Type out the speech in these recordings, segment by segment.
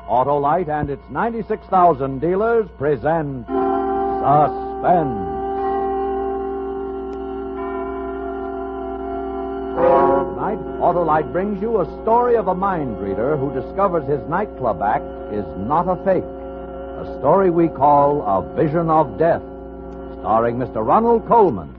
Autolite and its 96,000 dealers present Suspense. Tonight, Autolite brings you a story of a mind reader who discovers his nightclub act is not a fake. A story we call A Vision of Death, starring Mr. Ronald Colman.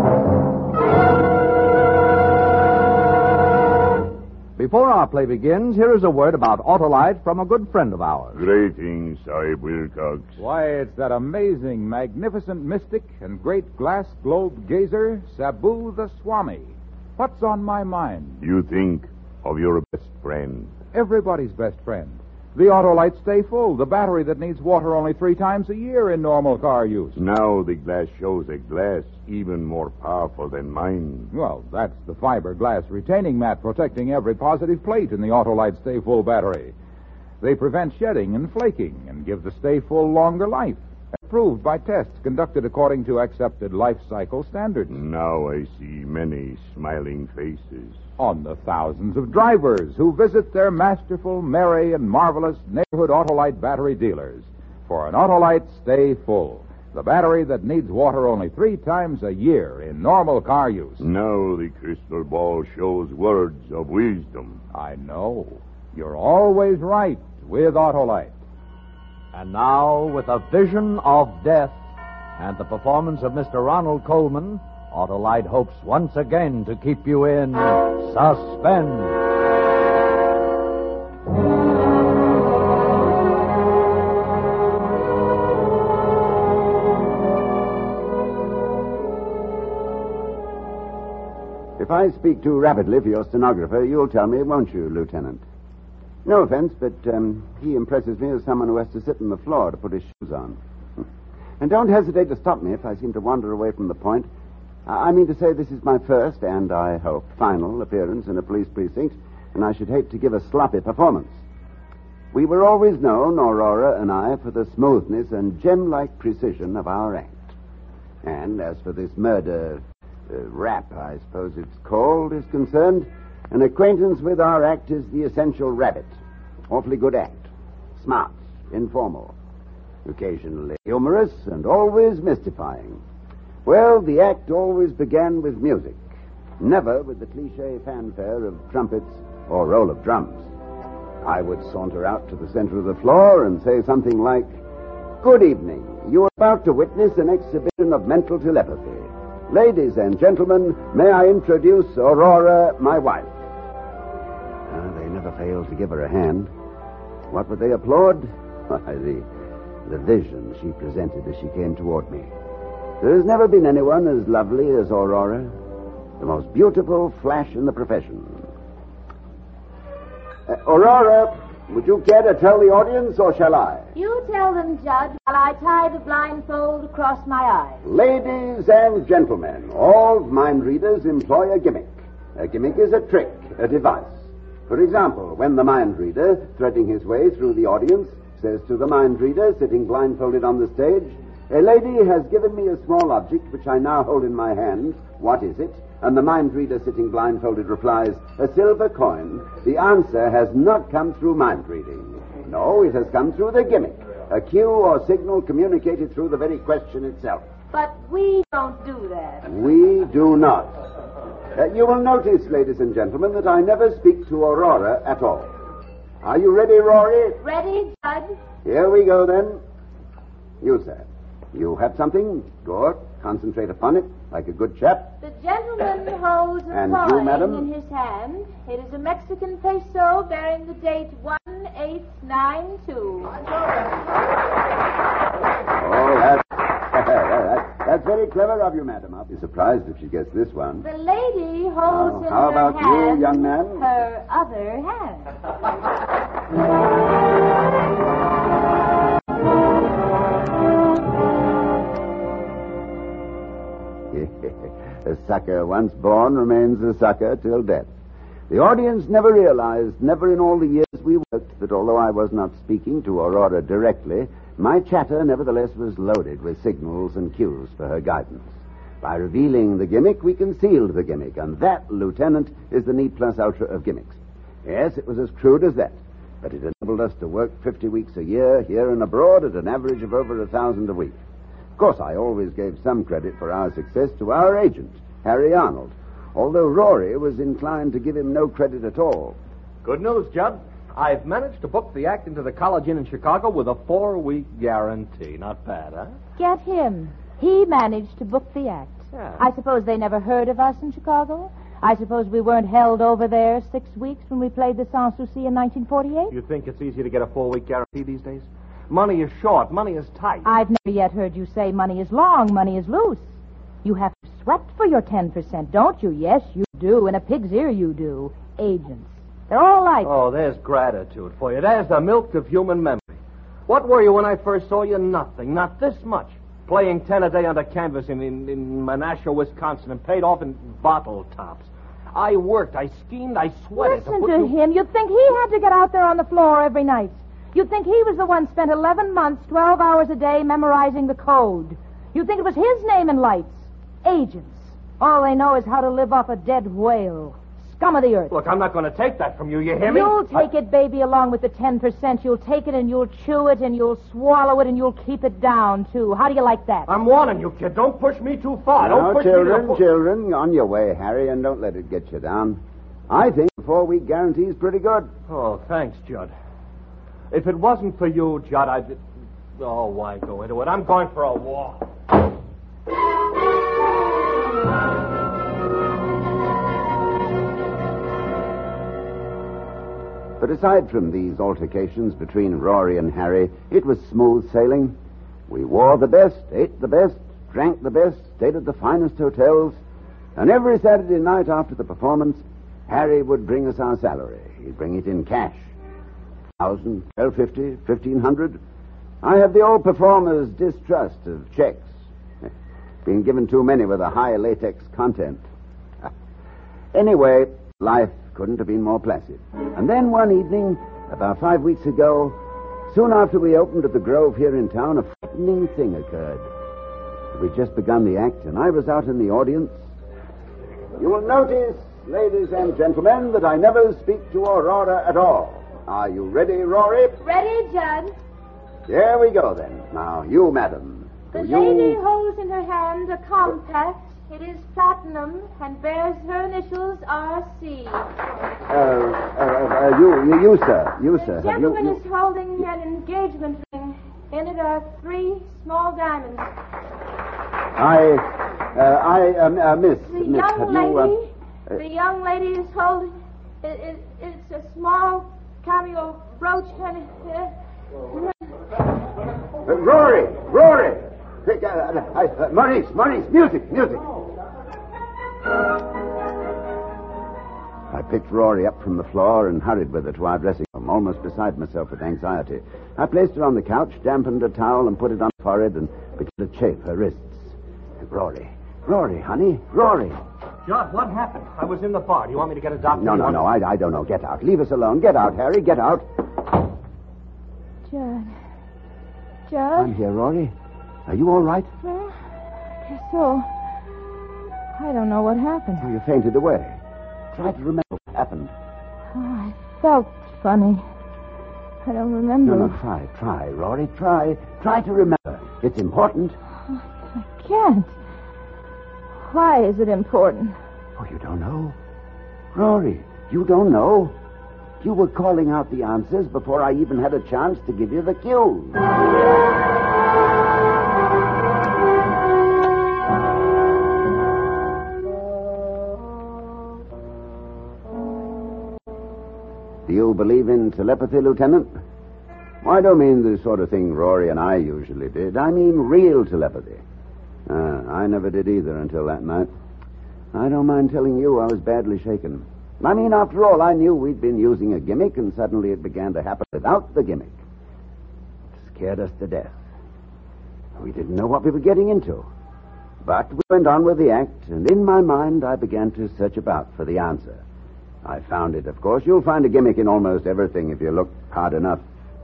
Before our play begins, here is a word about Autolite from a good friend of ours. Greetings, Sahib Wilcox. Why, it's that amazing, magnificent mystic and great glass globe gazer, Sabu the Swami. What's on my mind? You think of your best friend. Everybody's best friend. The Autolite Stay Full, the battery that needs water only 3 times a year in normal car use. Now the glass shows a glass even more powerful than mine. Well, that's the fiberglass retaining mat protecting every positive plate in the Autolite Stay Full battery. They prevent shedding and flaking and give the Stay Full longer life, approved by tests conducted according to accepted life cycle standards. Now I see many smiling faces. On the thousands of drivers who visit their masterful, merry, and marvelous neighborhood Autolite battery dealers for an Autolite Stay Full, the battery that needs water only 3 times a year in normal car use. Now the crystal ball shows words of wisdom. I know. You're always right with Autolite. And now, with A Vision of Death and the performance of Mr. Ronald Colman, Autolite hopes once again to keep you in suspense. If I speak too rapidly for your stenographer, you'll tell me, won't you, Lieutenant? No offense, but he impresses me as someone who has to sit on the floor to put his shoes on. And don't hesitate to stop me if I seem to wander away from the point. I mean to say this is my first, and I hope final, appearance in a police precinct, and I should hate to give a sloppy performance. We were always known, Aurora and I, for the smoothness and gem-like precision of our act. And as for this murder rap, I suppose it's called, is concerned, an acquaintance with our act is the essential rabbit. Awfully good act. Smart, informal, occasionally humorous, and always mystifying. Well, the act always began with music, never with the cliché fanfare of trumpets or roll of drums. I would saunter out to the center of the floor and say something like, "Good evening. You are about to witness an exhibition of mental telepathy. Ladies and gentlemen, may I introduce Aurora, my wife." They never failed to give her a hand. What would they applaud? Why, the vision she presented as she came toward me. There has never been anyone as lovely as Aurora, the most beautiful flash in the profession. Aurora, would you care to tell the audience, or shall I? You tell them, Judge, while I tie the blindfold across my eyes. Ladies and gentlemen, all mind readers employ a gimmick. A gimmick is a trick, a device. For example, when the mind reader, threading his way through the audience, says to the mind reader sitting blindfolded on the stage, "A lady has given me a small object which I now hold in my hand. What is it?" And the mind reader sitting blindfolded replies, "A silver coin." The answer has not come through mind reading. No, it has come through the gimmick, a cue or signal communicated through the very question itself. But we don't do that. We do not. You will notice, ladies and gentlemen, that I never speak to Aurora at all. Are you ready, Rory? Ready, Judge? Here we go, then. You, sir. You have something? Good. Concentrate upon it, like a good chap. The gentleman holds a And coin you, madam? in his hand. It is a Mexican peso bearing the date 1892. Oh, that's very clever of you, madam. I'll be surprised if she gets this one. The lady holds in how her about you, hand young man? her other hand. A sucker once born remains a sucker till death. The audience never realized, never in all the years we worked, that although I was not speaking to Aurora directly, my chatter nevertheless was loaded with signals and cues for her guidance. By revealing the gimmick, we concealed the gimmick, and that, Lieutenant, is the ne plus ultra of gimmicks. Yes, it was as crude as that. but it enabled us to work 50 weeks a year here and abroad at an average of over 1,000 a week. Of course, I always gave some credit for our success to our agent, Harry Arnold, although Rory was inclined to give him no credit at all. Good news, Judd. I've managed to book the act into the College Inn in Chicago with a 4-week guarantee. Not bad, huh? Get him. He managed to book the act. Yeah. I suppose they never heard of us in Chicago? I suppose we weren't held over there 6 weeks when we played the Sans Souci in 1948? You think it's easy to get a 4-week guarantee these days? Money is short. Money is tight. I've never yet heard you say money is long, money is loose. You have to sweat for your 10%, don't you? Yes, you do. In a pig's ear, you do. Agents. They're all like... Oh, there's gratitude for you. There's the milk of human memory. What were you when I first saw you? Nothing. Not this much. Playing 10 a day under canvas in Menasha, Wisconsin, and paid off in bottle tops. I worked, I schemed, I sweated. Listen to him. You'd think he had to get out there on the floor every night. You'd think he was the one spent 11 months, 12 hours a day memorizing the code. You'd think it was his name in lights. Agents. All they know is how to live off a dead whale. Scum of the earth. Look, I'm not going to take that from you, you hear me? You'll take it, baby, along with the 10%. You'll take it and you'll chew it and you'll swallow it and you'll keep it down, too. How do you like that? I'm warning you, kid. Don't push me too far. Now, Don't push children, on your way, Harry, and don't let it get you down. I think the 4-week guarantee is pretty good. Oh, thanks, Judd. If it wasn't for you, Judd, I'd... Oh, why go into it? I'm going for a walk. But aside from these altercations between Rory and Harry, it was smooth sailing. We wore the best, ate the best, drank the best, stayed at the finest hotels, and every Saturday night after the performance, Harry would bring us our salary. He'd bring it in cash. 1,000, 1,250, 1,500. I have the old performer's distrust of checks. Been given too many with a high latex content. Anyway, life couldn't have been more placid. And then one evening, about 5 weeks ago, soon after we opened at the Grove here in town, a frightening thing occurred. We'd just begun the act, and I was out in the audience. You will notice, ladies and gentlemen, that I never speak to Aurora at all. Are you ready, Rory? Ready, Judd. There we go, then. Now, you, madam. The do you... lady holds in her hand a compact. It is platinum and bears her initials R.C. You, sir. You, sir. The gentleman is holding an engagement ring. In it are 3 small diamonds. Miss. The miss, young have lady, you, the young lady is holding. It's a small cameo brooch and. Rory! Maurice, music! I picked Rory up from the floor and hurried with her to our dressing room, almost beside myself with anxiety. I placed her on the couch, dampened a towel, and put it on her forehead and began to chafe her wrists. Rory, honey, Rory. Judd, what happened? I was in the bar. Do you want me to get a doctor? No, I don't know. Get out. Leave us alone. Get out, Harry, get out. Judd? I'm here, Rory. Are you all right? Well, I guess so. I don't know what happened. Oh, you fainted away. Try to remember what happened. Oh, I felt funny. I don't remember. No, try, Rory, try. Try to remember. It's important. I can't. Why is it important? Oh, you don't know? Rory, you don't know? You were calling out the answers before I even had a chance to give you the cues. Do you believe in telepathy, Lieutenant? Well, I don't mean the sort of thing Rory and I usually did. I mean real telepathy. I never did either until that night. I don't mind telling you I was badly shaken. I mean, after all, I knew we'd been using a gimmick, and suddenly it began to happen without the gimmick. It scared us to death. We didn't know what we were getting into. But we went on with the act, and in my mind, I began to search about for the answer. I found it, of course. You'll find a gimmick in almost everything if you look hard enough.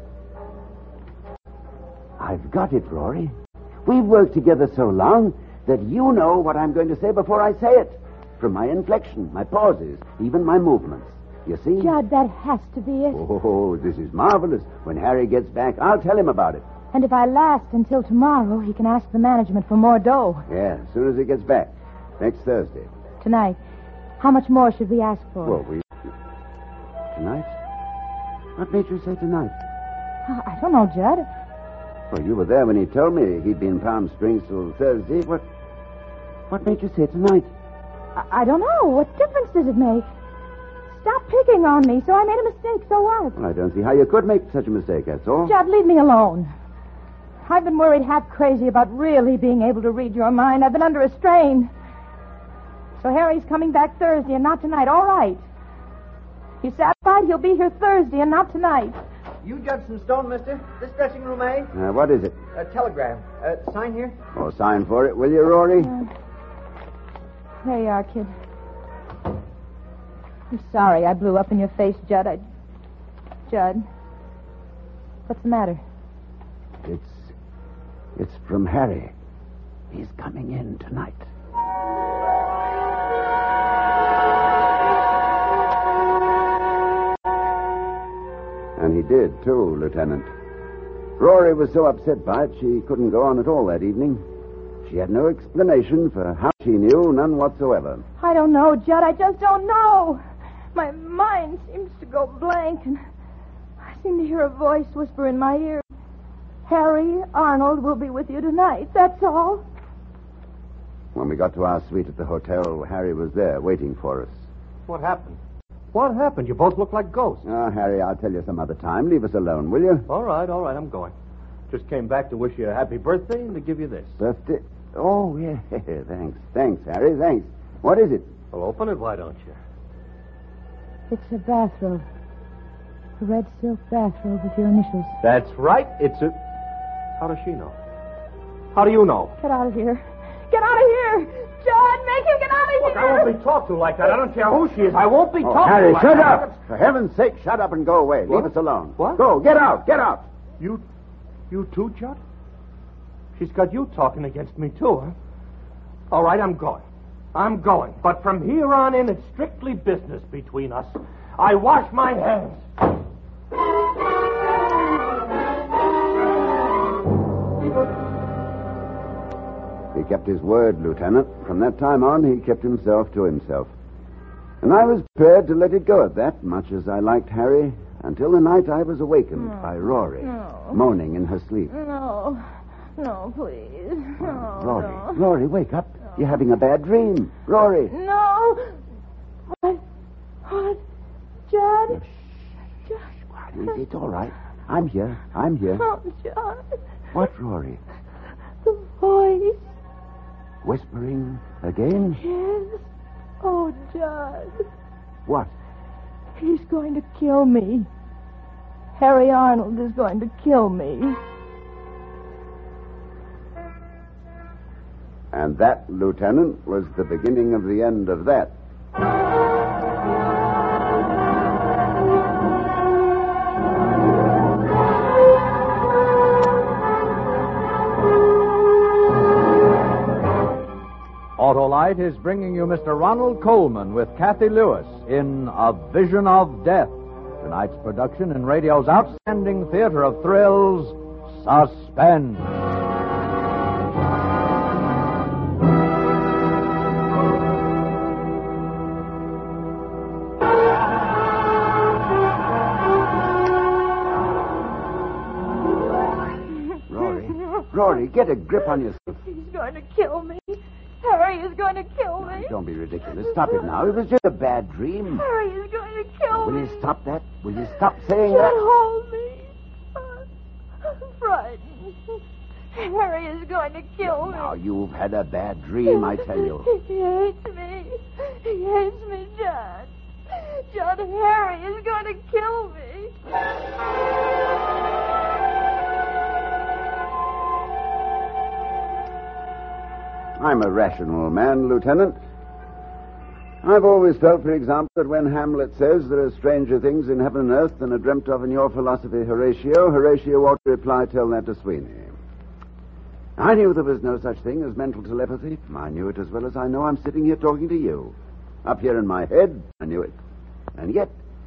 I've got it, Rory. We've worked together so long that you know what I'm going to say before I say it. From my inflection, my pauses, even my movements. You see? Judd, that has to be it. Oh, this is marvelous. When Harry gets back, I'll tell him about it. And if I last until tomorrow, he can ask the management for more dough. Yeah, as soon as he gets back. Next Thursday. Tonight. How much more should we ask for? Well, Tonight? What made you say tonight? I don't know, Judd. Well, you were there when he told me he'd be in Palm Springs till Thursday. What made you say tonight? I don't know. What difference does it make? Stop picking on me. So I made a mistake. So what? Well, I don't see how you could make such a mistake, that's all. Judd, leave me alone. I've been worried half crazy about really being able to read your mind. I've been under a strain. So Harry's coming back Thursday and not tonight. All right. You satisfied? He'll be here Thursday and not tonight. You Judson Stone, mister. This dressing room, eh? What is it? A telegram. Sign here. Oh, sign for it, will you, Rory? There you are, kid. I'm sorry I blew up in your face, Judd. Judd, what's the matter? It's from Harry. He's coming in tonight. And he did, too, Lieutenant. Rory was so upset by it, she couldn't go on at all that evening. She had no explanation for how she knew, none whatsoever. I don't know, Judd. I just don't know. My mind seems to go blank, and I seem to hear a voice whisper in my ear, Harry Arnold will be with you tonight. That's all. When we got to our suite at the hotel, Harry was there waiting for us. What happened? What happened? You both look like ghosts. Oh, Harry, I'll tell you some other time. Leave us alone, will you? All right, I'm going. Just came back to wish you a happy birthday and to give you this. Birthday? Oh, yeah. Thanks, Harry, thanks. What is it? Well, open it, why don't you? It's a bathrobe. A red silk bathrobe with your initials. That's right. It's a... How does she know? How do you know? Get out of here. Get out of here! Judd, make him get out of Look, here! I won't be talked to like that. I don't care who she is. I won't be talked Harry, to like shut that. up! For heaven's sake, shut up and go away. What? Leave us alone. What? Go, get out, get out. You too, Judd? She's got you talking against me, too, huh? All right, I'm going. I'm going. But from here on in, it's strictly business between us. I wash my hands. He kept his word, Lieutenant. From that time on, he kept himself to himself. And I was prepared to let it go at that, much as I liked Harry, until the night I was awakened by Rory, moaning in her sleep. No, please. No, Rory, wake up. You're having a bad dream. Rory. No. What? Judd? Judd. It's all right. I'm here. Oh, Judd. What, Rory? The voice. Whispering again? Yes. Oh, Judd. What? He's going to kill me. Harry Arnold is going to kill me. And that, Lieutenant, was the beginning of the end of that. Autolite is bringing you Mr. Ronald Coleman with Kathy Lewis in A Vision of Death. Tonight's production in radio's outstanding theater of thrills, Suspense. Rory, get a grip on yourself. He's going to kill me. Harry is going to kill me. Don't be ridiculous. Stop it now. It was just a bad dream. Harry is going to kill me. Will you stop that? Will you stop saying Don't that? hold me. I'm frightened. Harry is going to kill me. Now, you've had a bad dream, I tell you. He hates me. He hates me, John. John, Harry is going to kill me. I'm a rational man, Lieutenant. I've always felt, for example, that when Hamlet says there are stranger things in heaven and earth than are dreamt of in your philosophy, Horatio ought to reply, tell that to Sweeney. I knew there was no such thing as mental telepathy. I knew it as well as I know I'm sitting here talking to you. Up here in my head, I knew it. And yet,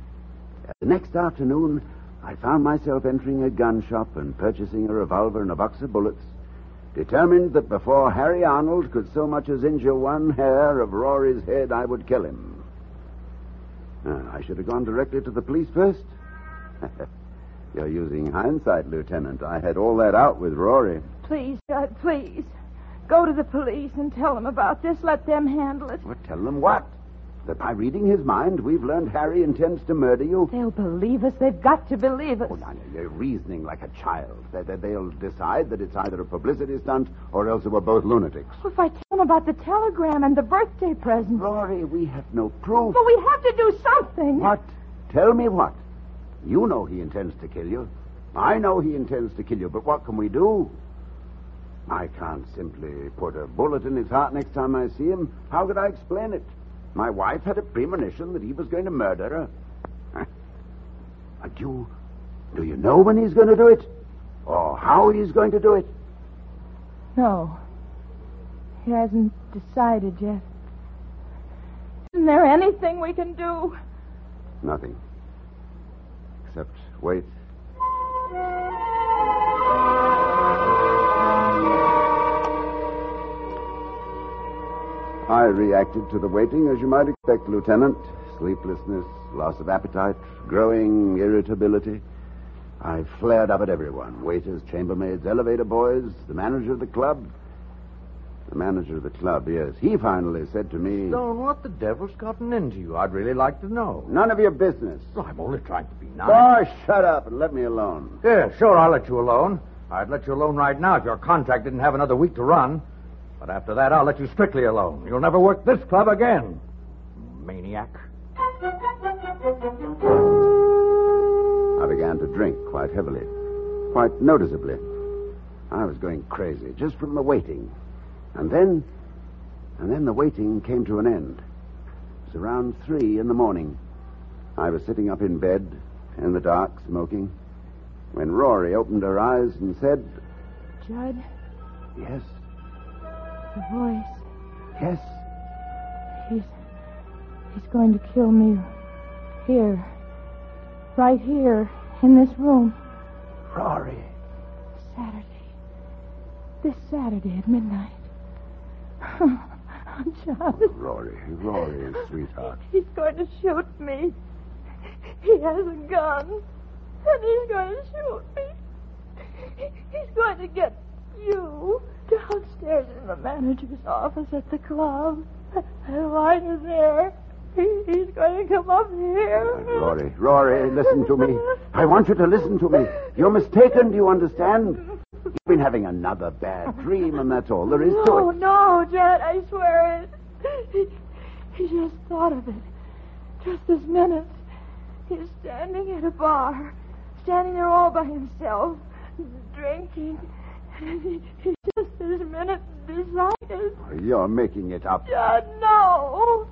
The next afternoon, I found myself entering a gun shop and purchasing a revolver and a box of bullets, determined that before Harry Arnold could so much as injure one hair of Rory's head, I would kill him. I should have gone directly to the police first. You're using hindsight, Lieutenant. I had all that out with Rory. Please, Judd, please. Go to the police and tell them about this. Let them handle it. Well, tell them what? That by reading his mind, we've learned Harry intends to murder you? They'll believe us. They've got to believe us. Oh, no, you're reasoning like a child. They'll decide that it's either a publicity stunt or else that we're both lunatics. Well, if I tell them about the telegram and the birthday present... Rory, we have no proof. But we have to do something. What? Tell me what? You know he intends to kill you. I know he intends to kill you, but what can we do? I can't simply put a bullet in his heart next time I see him. How could I explain it? My wife had a premonition that he was going to murder her. And do you know when he's going to do it? Or how he's going to do it? No. He hasn't decided yet. Isn't there anything we can do? Nothing. Except wait. I reacted to the waiting as you might expect, Lieutenant. Sleeplessness, loss of appetite, growing irritability. I flared up at everyone. Waiters, chambermaids, elevator boys, the manager of the club. The manager of the club, yes. He finally said to me... Stone, what the devil's gotten into you? I'd really like to know. None of your business. Well, I'm only trying to be nice. Oh, shut up and let me alone. Yeah, sure, I'll let you alone. I'd let you alone right now if your contract didn't have another week to run. But after that, I'll let you strictly alone. You'll never work this club again. Maniac. I began to drink quite heavily, quite noticeably. I was going crazy just from the waiting. And then the waiting came to an end. It was around 3 a.m. I was sitting up in bed, in the dark, smoking, when Rory opened her eyes and said... Judd? Yes? The voice. Yes? He's going to kill me here. Right here, in this room. Rory. Saturday. This Saturday at midnight. Judd. Rory, sweetheart. He's going to shoot me. He has a gun. And he's going to shoot me. He's going to get you downstairs in the manager's office at the club. And while you're there, he's going to come up here. Rory, listen to me. I want you to listen to me. You're mistaken, do you understand? You've been having another bad dream, and that's all there is to it. No, Judd, I swear it. He just thought of it. Just this minute. He's standing at a bar, standing there all by himself, drinking. He just this minute decided. You're making it up. Judd, no.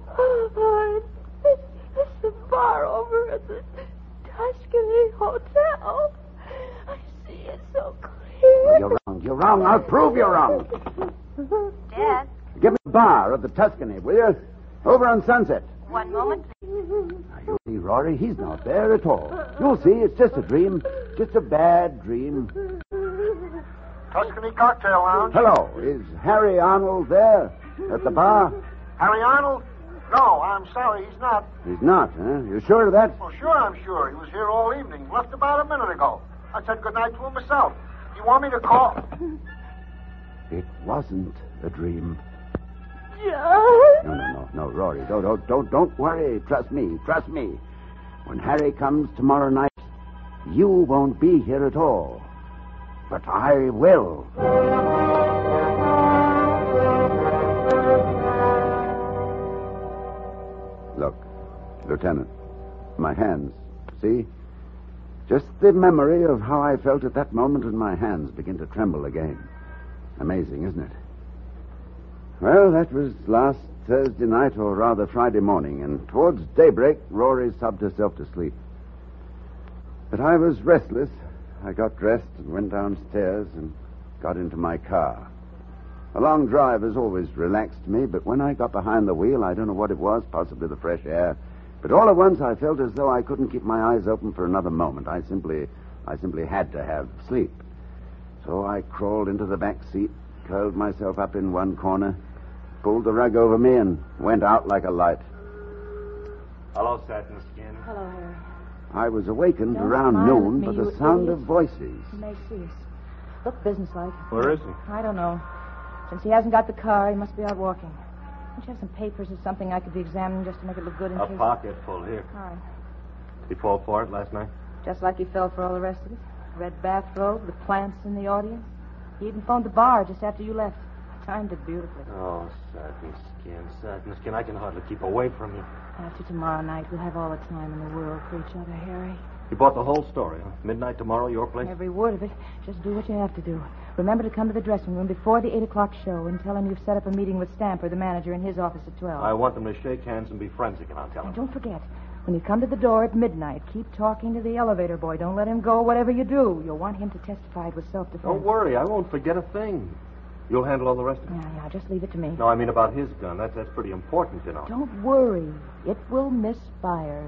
It's the bar over at the Tuscany Hotel. I see it so clear. You're wrong. I'll prove you're wrong. Dad? Give me the bar at the Tuscany, will you? Over on Sunset. One moment, please. Now, you'll see, Rory, he's not there at all. You'll see, it's just a dream. Just a bad dream. Tuscany Cocktail Lounge. Hello, is Harry Arnold there at the bar? Harry Arnold? No, I'm sorry, he's not. He's not, huh? You sure of that? Well, sure, I'm sure. He was here all evening. Left about a minute ago. I said goodnight to him myself. You want me to call? It wasn't a dream. Judd. No, Rory. Don't worry. Trust me. When Harry comes tomorrow night, you won't be here at all. But I will. Look, Lieutenant, my hands, see? Just the memory of how I felt at that moment, and my hands begin to tremble again. Amazing, isn't it? Well, that was last Thursday night, or rather Friday morning, and towards daybreak, Rory sobbed herself to sleep. But I was restless. I got dressed and went downstairs and got into my car. A long drive has always relaxed me, but when I got behind the wheel, I don't know what it was, possibly the fresh air, But all at once I felt as though I couldn't keep my eyes open for another moment. I simply had to have sleep. So I crawled into the back seat, curled myself up in one corner, pulled the rug over me, and went out like a light. Hello, Satin Skin. Hello, Harry. I was awakened Don't around smile at noon me, by you the sound idiot. of voices. He may see us. Look businesslike. Where is he? I don't know. Since he hasn't got the car, he must be out walking. Don't you have some papers or something I could be examining just to make it look good in A case? pocket full here. All right. He fall for it last night? Just like he fell for all the rest of it. Red bathrobe, the plants in the audience. He even phoned the bar just after you left. Timed it beautifully. Oh, Satin Skin. I can hardly keep away from you. After tomorrow night, we'll have all the time in the world for each other, Harry. You bought the whole story, huh? Midnight tomorrow, your place? Every word of it. Just do what you have to do. Remember to come to the dressing room before the 8 o'clock show and tell him you've set up a meeting with Stamper, the manager, in his office at 12. I want them to shake hands and be friends again, I'll tell And them. don't forget, when you come to the door at midnight, keep talking to the elevator boy. Don't let him go, whatever you do. You'll want him to testify with self-defense. Don't worry, I won't forget a thing. You'll handle all the rest of it? Yeah, just leave it to me. No, I mean about his gun. That's pretty important, you know. Don't worry. It will misfire.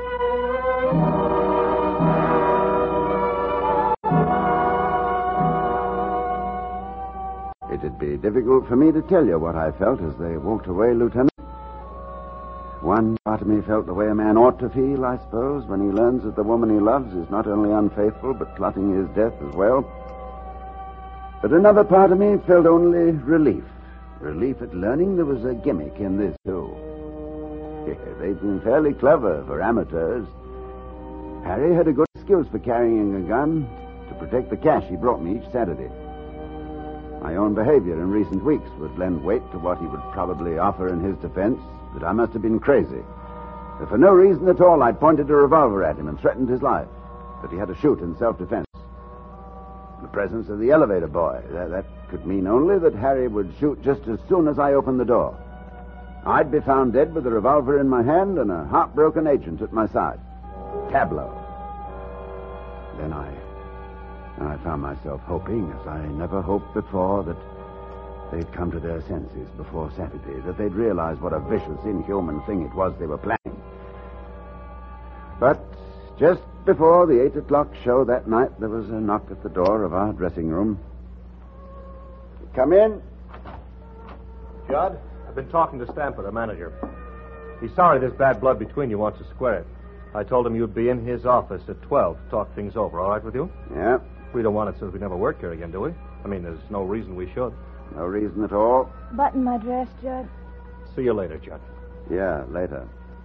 It'd be difficult for me to tell you what I felt as they walked away, Lieutenant. One part of me felt the way a man ought to feel, I suppose, when he learns that the woman he loves is not only unfaithful, but plotting his death as well. But another part of me felt only relief. Relief at learning there was a gimmick in this, too. They'd been fairly clever for amateurs. Harry had a good skills for carrying a gun to protect the cash he brought me each Saturday. My own behavior in recent weeks would lend weight to what he would probably offer in his defense, that I must have been crazy. That for no reason at all, I'd pointed a revolver at him and threatened his life, that he had to shoot in self-defense. In the presence of the elevator boy, that could mean only that Harry would shoot just as soon as I opened the door. I'd be found dead with a revolver in my hand and a heartbroken agent at my side. Tableau. Then I found myself hoping, as I never hoped before, that they'd come to their senses before Saturday, that they'd realize what a vicious, inhuman thing it was they were planning. But just before the 8 o'clock show that night, there was a knock at the door of our dressing room. Come in. Judd, I've been talking to Stamper, the manager. He's sorry there's bad blood between you, wants to square it. I told him you'd be in his office at 12 to talk things over. All right with you? Yeah, We don't want it since we never work here again, do we? I mean, there's no reason we should. no reason at all. Button my dress, Judd. See you later, Judd. Yeah, later.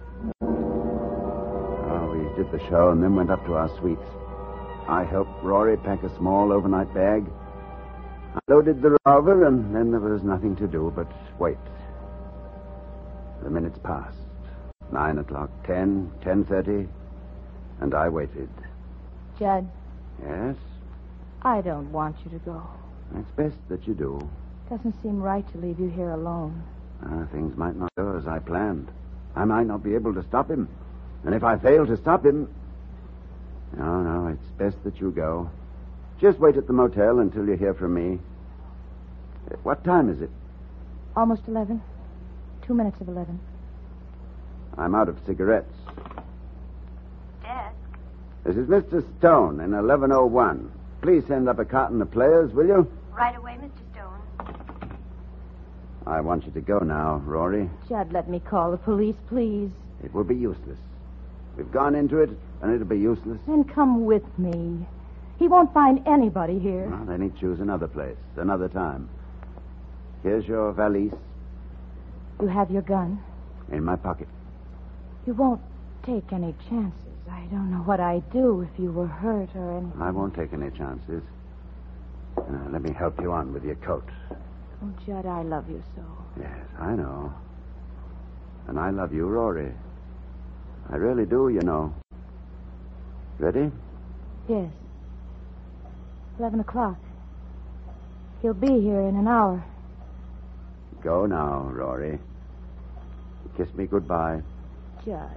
We did the show and then went up to our suites. I helped Rory pack a small overnight bag. I loaded the revolver, and then there was nothing to do but wait. The minutes passed. 9 o'clock, 10, 10:30, and I waited. Judd, Yes, I don't want you to go. it's best that you do. Doesn't seem right to leave you here alone. Things might not go as I planned. I might not be able to stop him. And if I fail to stop him... No, it's best that you go. Just wait at the motel until you hear from me. What time is it? Almost 11. 2 minutes of 11. I'm out of cigarettes. Desk. This is Mr. Stone in 1101. Please send up a carton of players, will you? Right away, Mr. Stone. I want you to go now, Rory. Judd, let me call the police, please. It will be useless. We've gone into it, and it'll be useless. Then come with me. He won't find anybody here. Well, then he'd choose another place, another time. Here's your valise You have your gun. in my pocket. You won't take any chances. I don't know what I'd do if you were hurt or anything. I won't take any chances. Let me help you on with your coat. Oh, Judd, I love you so. Yes, I know. And I love you, Rory. I really do, you know. Ready? Yes. 11 o'clock. He'll be here in an hour. Go now, Rory. Kiss me goodbye. Judd.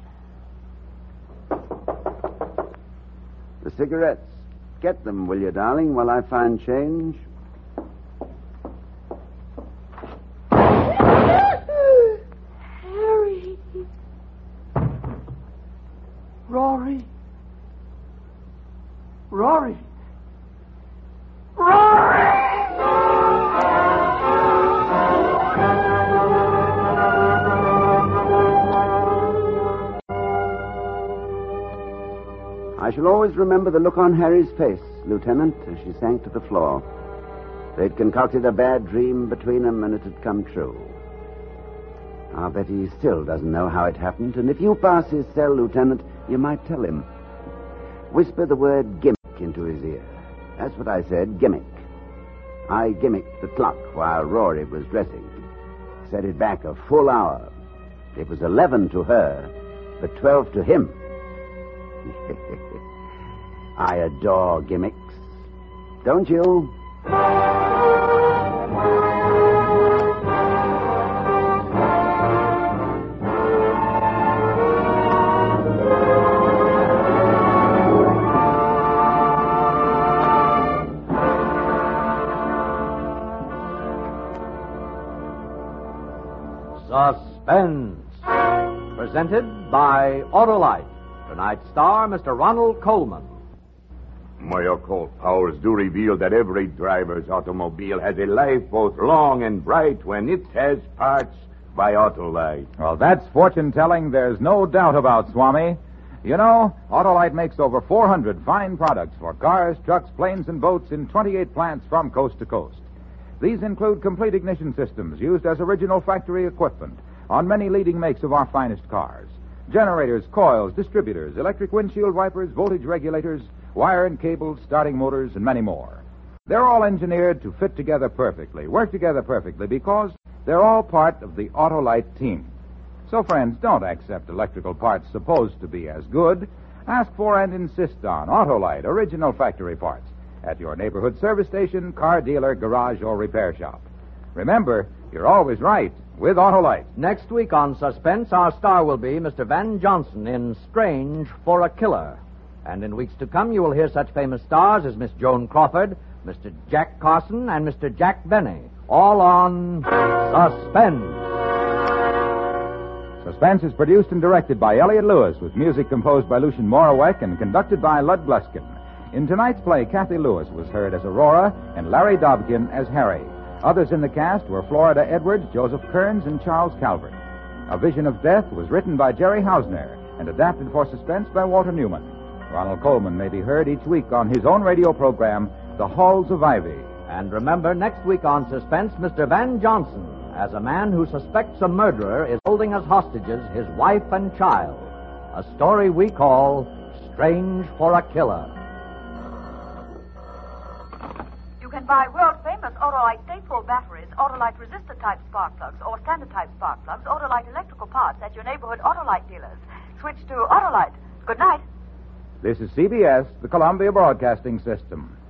The cigarettes. Get them, will you, darling, while I find change? Harry. Rory. Rory. Rory! I shall always remember the look on Harry's face, Lieutenant, as she sank to the floor. They'd concocted a bad dream between them, and it had come true. I'll bet he still doesn't know how it happened, and if you pass his cell, Lieutenant, you might tell him. Whisper the word gimmick into his ear. That's what I said, gimmick. I gimmicked the clock while Rory was dressing. Set it back a full hour. It was 11 to her, but 12 to him. I adore gimmicks. Don't you? Suspense. Presented by Autolite. Tonight's star, Mr. Ronald Coleman. My occult powers do reveal that every driver's automobile has a life both long and bright when it has parts by Autolite. Well, that's fortune-telling there's no doubt about, Swami. You know, Autolite makes over 400 fine products for cars, trucks, planes, and boats in 28 plants from coast to coast. These include complete ignition systems used as original factory equipment on many leading makes of our finest cars. Generators, coils, distributors, electric windshield wipers, voltage regulators, wire and cables, starting motors, and many more. They're all engineered to fit together perfectly, work together perfectly, because they're all part of the Autolite team. So, friends, don't accept electrical parts supposed to be as good. Ask for and insist on Autolite original factory parts at your neighborhood service station, car dealer, garage, or repair shop. Remember, you're always right with Autolite. Next week on Suspense, our star will be Mr. Van Johnson in Strange for a Killer. And in weeks to come, you will hear such famous stars as Miss Joan Crawford, Mr. Jack Carson, and Mr. Jack Benny, all on Suspense. Suspense is produced and directed by Elliot Lewis, with music composed by Lucien Moraweck and conducted by Lud Gluskin. In tonight's play, Kathy Lewis was heard as Aurora and Larry Dobkin as Harry. Others in the cast were Florida Edwards, Joseph Kearns, and Charles Calvert. A Vision of Death was written by Jerry Hausner and adapted for Suspense by Walter Newman. Ronald Coleman may be heard each week on his own radio program, The Halls of Ivy. And remember, next week on Suspense, Mr. Van Johnson, as a man who suspects a murderer is holding as hostages his wife and child. A story we call Strange for a Killer. You can buy world-famous Autolite stateful batteries, Autolite resistor-type spark plugs, or standard-type spark plugs, Autolite electrical parts at your neighborhood Autolite dealers. Switch to Autolite. Good night. This is CBS, the Columbia Broadcasting System.